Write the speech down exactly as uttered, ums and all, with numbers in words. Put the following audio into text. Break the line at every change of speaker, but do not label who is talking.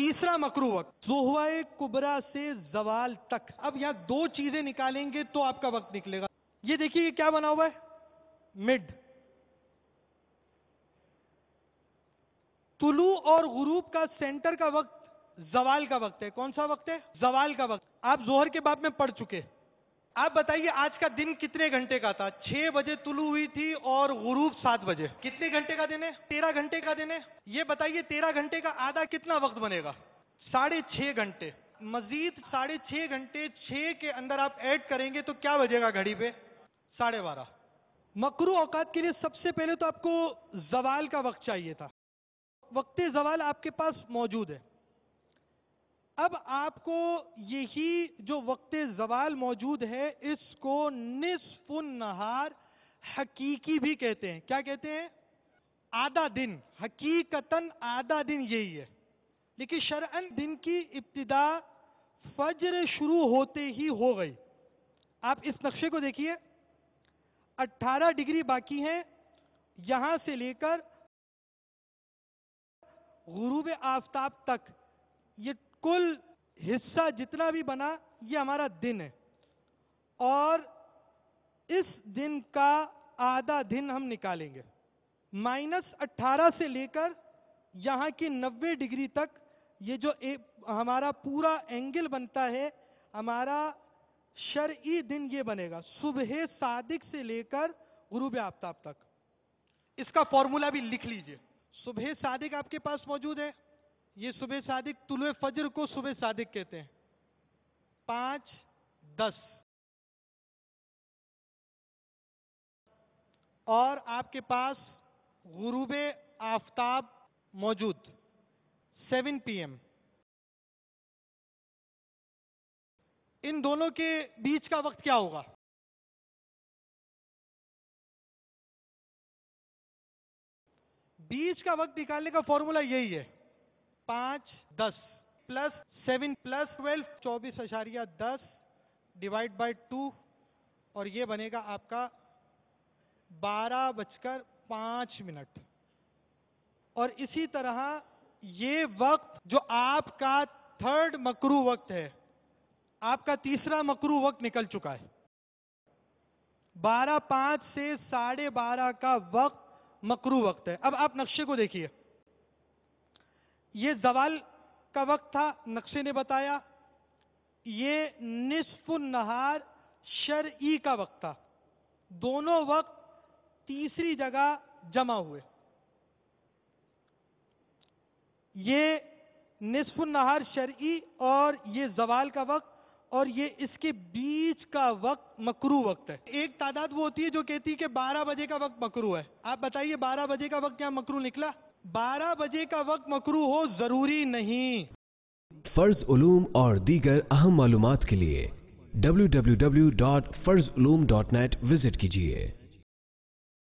तीसरा मकरू वक्त ज़ुहवा कुबरा से जवाल तक। अब यहाँ दो चीजें निकालेंगे तो आपका वक्त निकलेगा। ये देखिए ये क्या बना हुआ है, मिड। तुलू और गुरूब का सेंटर का वक्त जवाल का वक्त है। कौन सा वक्त है? जवाल का वक्त। आप जोहर के बाब में पढ़ चुके। आप बताइए आज का दिन कितने घंटे का था? छह बजे तुलू हुई थी और गुरूब सात बजे। कितने घंटे का दिन है? तेरह घंटे का दिन है। ये बताइए तेरह घंटे का आधा कितना वक्त बनेगा? साढ़े छह घंटे। मजीद साढ़े छह घंटे छह के अंदर आप ऐड करेंगे तो क्या बजेगा घड़ी पे? साढ़े बारह। मकरू औकात के लिए सबसे पहले तो आपको जवाल का वक्त चाहिए था। वक्त जवाल आपके पास मौजूद है। अब आपको यही जो वक्त जवाल मौजूद है इसको निस्फुन नहार हकीकी भी कहते हैं। क्या कहते हैं? आधा दिन। हकीकतन आधा दिन यही है, लेकिन शरअन दिन की इब्तिदा फज्र शुरू होते ही हो गई। आप इस नक्शे को देखिए, अट्ठारह डिग्री बाकी है यहां से लेकर गुरूब आफताब तक। ये कुल हिस्सा जितना भी बना ये हमारा दिन है, और इस दिन का आधा दिन हम निकालेंगे। माइनस अट्ठारह से लेकर यहां की नब्बे डिग्री तक ये जो एक हमारा पूरा एंगल बनता है, हमारा शरई दिन ये बनेगा सुबह सादिक से लेकर गुरूब आफताब तक। इसका फॉर्मूला भी लिख लीजिए। सुबह सादिक आपके पास मौजूद है। ये सुबह सादिक, तुलुए फजर को सुबह सादिक कहते हैं। पांच दस और आपके पास गुरूब आफताब मौजूद सेवन पी एम। इन दोनों के बीच का वक्त क्या होगा? बीच का वक्त निकालने का फॉर्मूला यही है, पांच दस प्लस सेवन प्लस ट्वेल्व, चौबीस अशारिया दस डिवाइड बाई टू, और ये बनेगा आपका बारह बजकर पांच मिनट। और इसी तरह ये वक्त जो आपका थर्ड मकरू वक्त है, आपका तीसरा मकरू वक्त निकल चुका है। बारह पांच से साढ़े बारह का वक्त मकरू वक्त है। अब आप नक्शे को देखिए, ये जवाल का वक्त था, नक्शे ने बताया। ये निस्फुन नहार शरई का वक्त था। दोनों वक्त तीसरी जगह जमा हुए। ये निस्फुन नहार शरई और ये जवाल का वक्त, और ये इसके बीच का वक्त मकरू वक्त है। एक तादाद वो होती है जो कहती है कि बारह बजे का वक्त मकरू है। आप बताइए बारह बजे का वक्त क्या मकरू निकला? बारह बजे का वक्त मकरू हो जरूरी नहीं।
फर्ज उलूम और दीगर अहम मालूमात के लिए डब्ल्यू डब्ल्यू डब्ल्यू डॉट फर्ज उलूम डॉट नेट विजिट कीजिए।